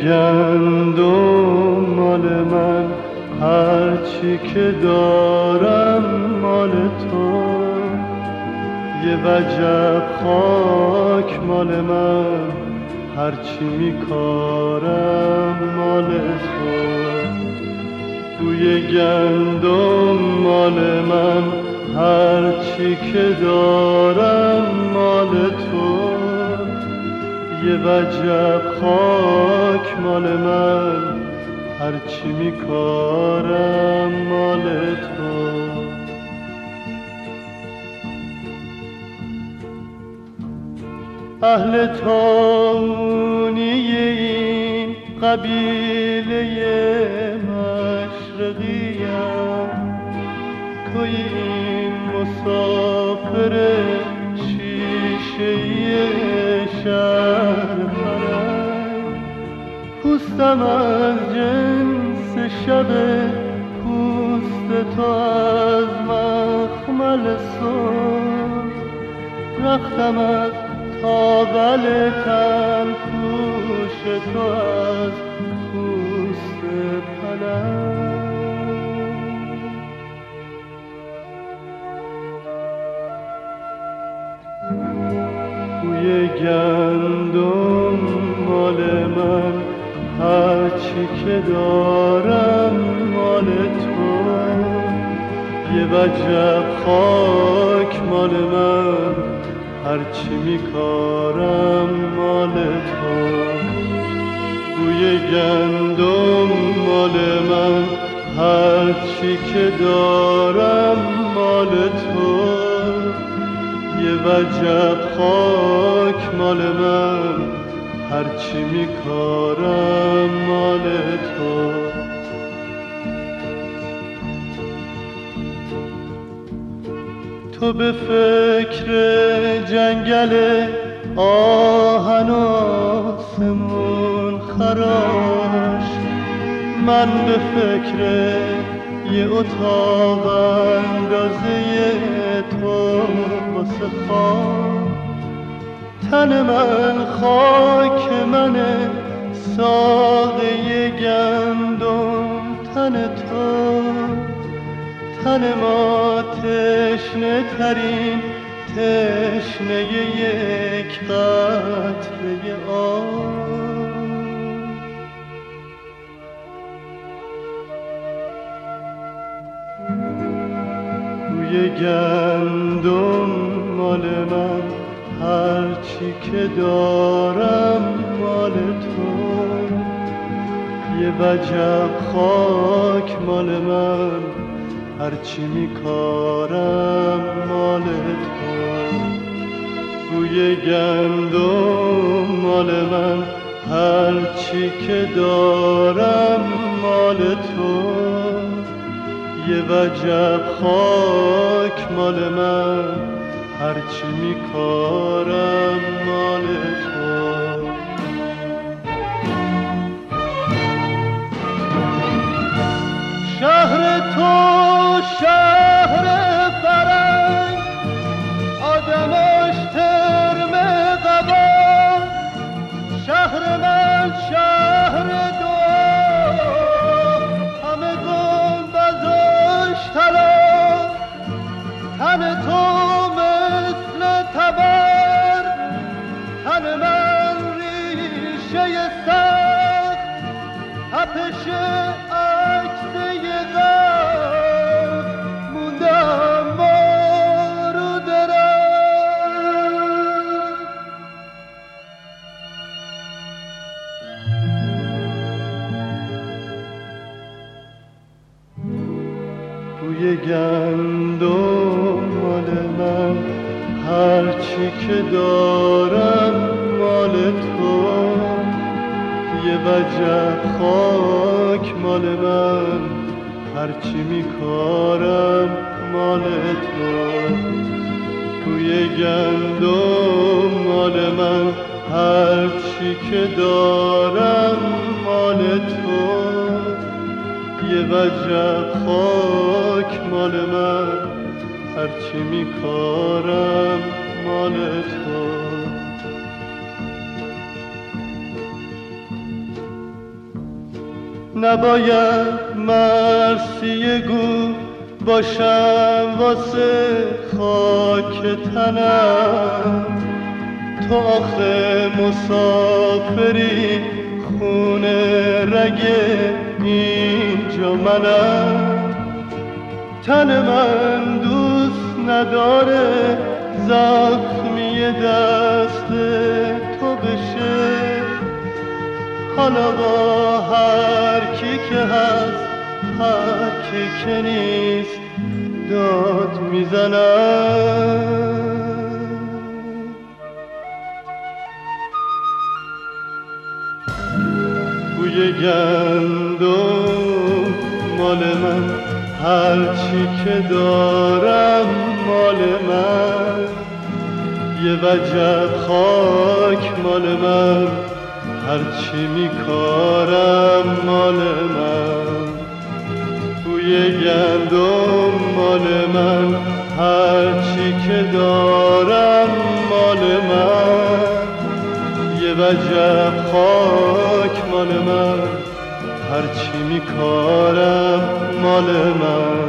گندم مال من، هرچی که دارم مال تو. یه وجب خاک مال من، هرچی میکارم مال تو. بوی گندم مال من، هرچی که دارم مال تو. یه وجب خاک مال من، هرچی میکارم مال تو. اهل تاونی این قبیله مشرقیم، توی این مسافر شیشه‌ای شهر فرنگ. پوستم از جنس شب پوست تو، از مخمل صبح. رختم از تاول تن پوش تو، از پوست پلنگ. بوی گندم مال من، هرچی که دارم مال تو. یه وجب خاک مال من، هرچی میکارم مال تو. بوی گندم مال من، هرچی که دارم مال تو. یه وجب خاک مال من، هرچی میکارم مال تو. تو به فکر جنگل آهن و آسمون خراش، من به فکر یه اتاق اندازه تو واسه خواب. تن من خاک منه، ساقه گندم تن تو. تن ما تشنه ترین تشنه یک قطره آب. بوی گندم مال من، هرچی که دارم مال تو. یه وجب خاک مال من، هرچی میکارم مال تو. بوی گندم مال من، هرچی که دارم مال تو. یه وجب خاک مال من، هرچی میکارم مال تو. شهر تو شهر فرنگ، آدمش ترم قبا. شهر من شهر دعا، همه گنبدش طلا. تن تو مثل تبر، تن من ریشه سخت. تپش عکس یه غم، موندم ما رو درم. بوی گندم مال من، هرچی که دارم مال تو. یه وجب خاک مال من، هرچی میکارم مال تو. بوی گندم مال من، هرچی که دارم مال تو. یه وجب خاک مال من، هرچی میکارم مال تو. نباید مرثیه گو باشم واسه خاک تنم، تو آخه مسافری خونه رگ اینجا منم. تن من دوست نداره زخمی دست تو بشه، حالا با هر کی که هست هر کی که نیست داد میزنم. بوی گندم مال من، هرچی که دارم مال من، یه وجب خاک مال من، هرچی میکارم مال من. بوی گندم مال من، هرچی که دارم مال من، یه وجب خاک مال من، هرچی میکارم مال من.